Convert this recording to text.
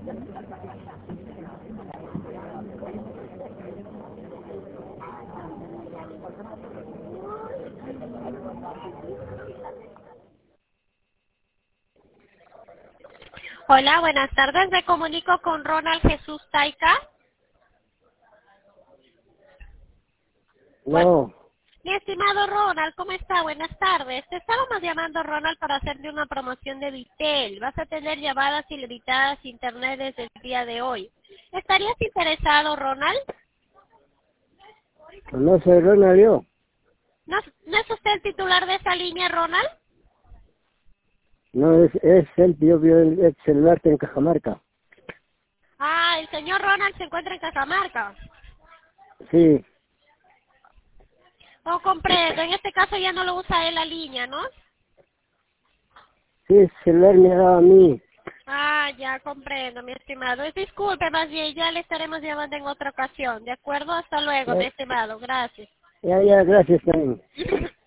Hola, buenas tardes. Me comunico con Ronald Jesús Taica. No, Mi estimado Ronald, ¿cómo está? Buenas tardes. Te estábamos llamando, Ronald, para hacerte una promoción de Vitel. Vas a tener llamadas ilimitadas internet desde el día de hoy. ¿Estarías interesado, Ronald? no soy Ronald yo. ¿No es usted el titular de esa línea, Ronald? No, es él, yo veo el celular en Cajamarca. Ah, el señor Ronald se encuentra en Cajamarca. Sí, Oh, comprendo. En este caso ya no lo usa él la línea, ¿no? sí, el celular me ha dado a mí. Ah, ya comprendo, mi estimado. Disculpe, más bien, ya le estaremos llamando en otra ocasión, ¿de acuerdo? Hasta luego, mi Ya, estimado. Gracias. ya, gracias también.